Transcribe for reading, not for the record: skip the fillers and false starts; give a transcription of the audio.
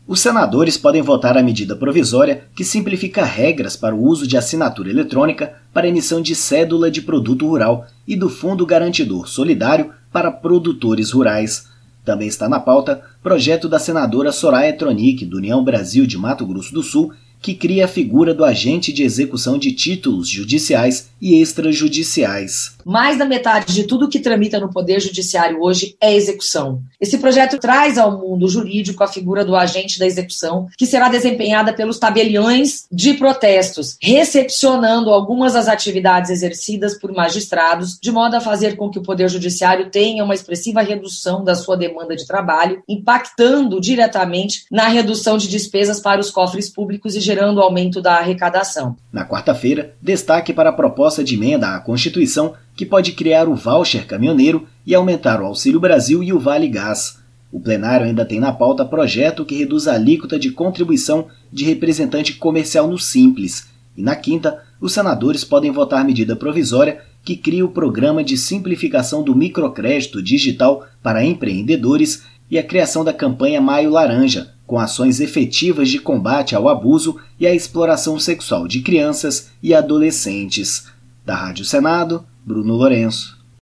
Os senadores podem votar a medida provisória que simplifica regras para o uso de assinatura eletrônica para emissão de cédula de produto rural e do Fundo Garantidor Solidário para produtores rurais. Também está na pauta projeto da senadora Soraya Tronic, do União Brasil de Mato Grosso do Sul, que cria a figura do agente de execução de títulos judiciais e extrajudiciais. Mais da metade de tudo que tramita no Poder Judiciário hoje é execução. Esse projeto traz ao mundo jurídico a figura do agente da execução, que será desempenhada pelos tabeliões de protestos, recepcionando algumas das atividades exercidas por magistrados, de modo a fazer com que o Poder Judiciário tenha uma expressiva redução da sua demanda de trabalho, impactando diretamente na redução de despesas para os cofres públicos e gerando aumento da arrecadação. Na quarta-feira, destaque para a proposta de emenda à Constituição que pode criar o voucher caminhoneiro e aumentar o Auxílio Brasil e o Vale Gás. O plenário ainda tem na pauta projeto que reduz a alíquota de contribuição de representante comercial no Simples. E na quinta, os senadores podem votar medida provisória que cria o Programa de Simplificação do Microcrédito Digital para Empreendedores e a criação da campanha Maio Laranja, com ações efetivas de combate ao abuso e à exploração sexual de crianças e adolescentes. Da Rádio Senado, Bruno Lourenço.